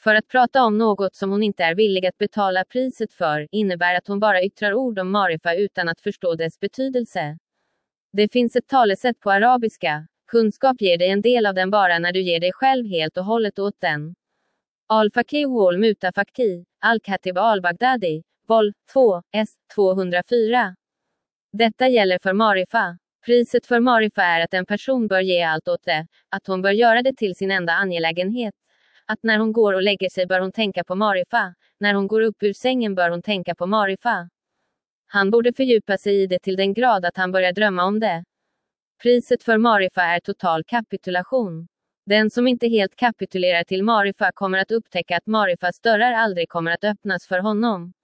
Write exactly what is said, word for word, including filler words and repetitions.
För att prata om något som hon inte är villig att betala priset för, innebär att hon bara yttrar ord om marifa utan att förstå dess betydelse. Det finns ett talesätt på arabiska. Kunskap ger dig en del av den bara när du ger dig själv helt och hållet åt den. Al-Faqih wal Mutafaqih, Al-Khatib al-Baghdadi, vol. två, S. tvåhundrafyra. Detta gäller för marifa. Priset för marifa är att en person bör ge allt åt det, att hon bör göra det till sin enda angelägenhet. Att när hon går och lägger sig bör hon tänka på marifa, när hon går upp ur sängen bör hon tänka på marifa. Han borde fördjupa sig i det till den grad att han börjar drömma om det. Priset för marifa är total kapitulation. Den som inte helt kapitulerar till marifa kommer att upptäcka att marifas dörrar aldrig kommer att öppnas för honom.